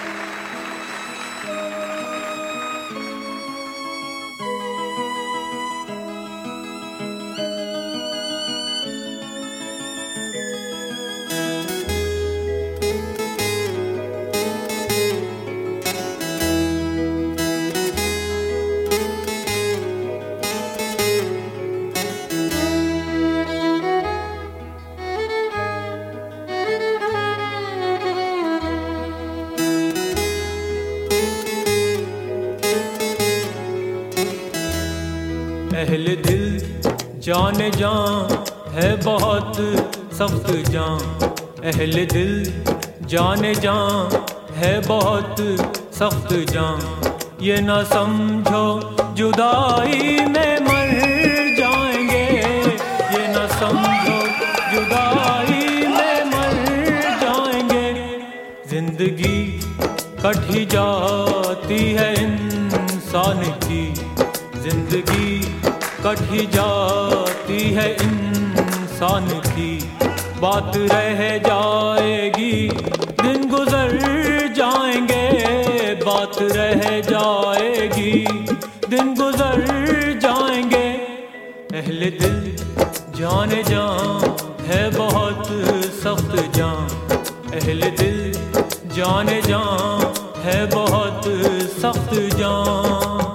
अहले दिल जाने जान है बहुत सख्त जान। अहले दिल जाने जान है बहुत सख्त जान। ये ना समझो जुदाई में मर जाएंगे, ये ना समझो जुदाई में मर जाएंगे। जिंदगी कट ही जाती है इंसान की, जिंदगी कट ही जाती है इंसान की। बात रह जाएगी दिन गुजर जाएंगे, बात रह जाएगी दिन गुजर जाएंगे। अहले दिल जाने जान है बहुत सख्त जान। अहले दिल जाने जान है बहुत सख्त जान।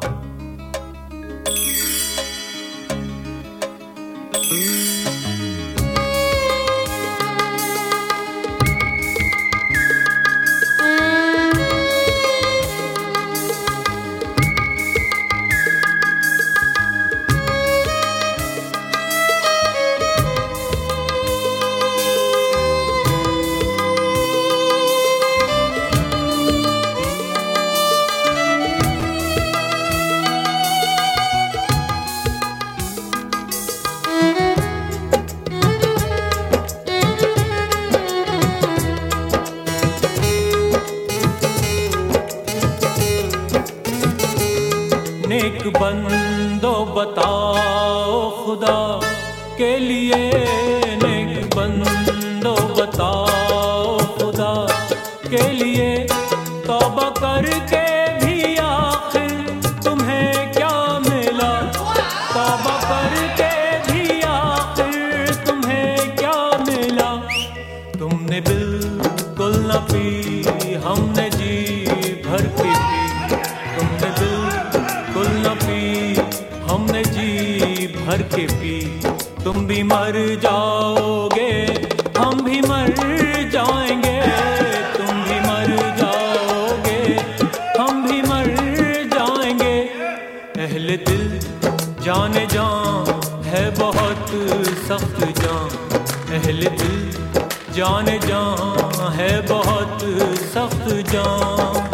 नेक बंदो बताओ खुदा के लिए, नेक बंदो बताओ खुदा के लिए। तौबा करके भी आखिर तुम्हें क्या मिला, तौबा करके भी आखिर तुम्हें क्या मिला। तुमने बिल्कुल न पी, हमने जी भर के पी। तुमने बिल्कुल न पी, हमने जी भर के पी। तुम भी मर जाओगे, हम भी मर जाएंगे। तुम भी मर जाओगे, हम भी मर जाएंगे। अहले दिल जाने जान है बहुत सख्त जान। अहले दिल जाने जान है बहुत सख्त जान।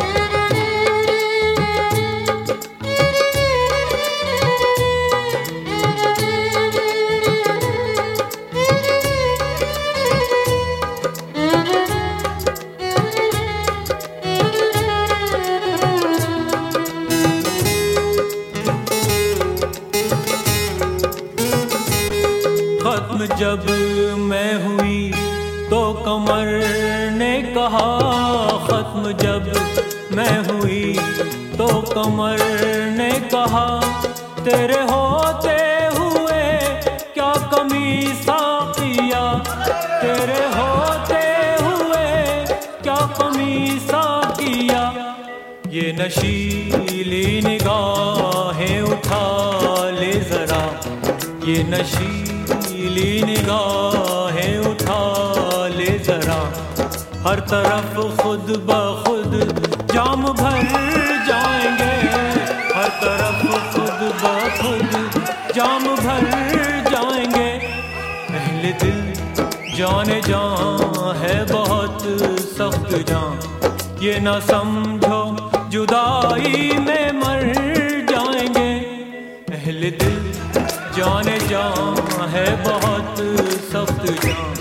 खत्म जब मैं हुई तो कमर ने कहा, खत्म जब मैं हुई तो कमर ने कहा। तेरे होते हुए क्या कमी साकिया, तेरे होते हुए क्या कमी साकिया। ये नशीली निगाहें उठा ले जरा, ये नशीली निगाहें उठा ले जरा। हर तरफ खुद ब खुद जाम भर जाएंगे, हर तरफ खुद ब खुद जाम भर जाएंगे। अहले दिल जाने जान है बहुत सख्त जान। ये ना समझो जुदाई में मर जाएंगे। अहले दिल जाने जान है बहुत सख्त जान।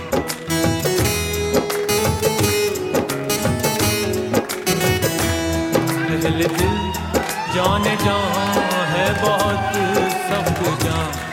अहले दिल जाने जान है बहुत सख्त जान।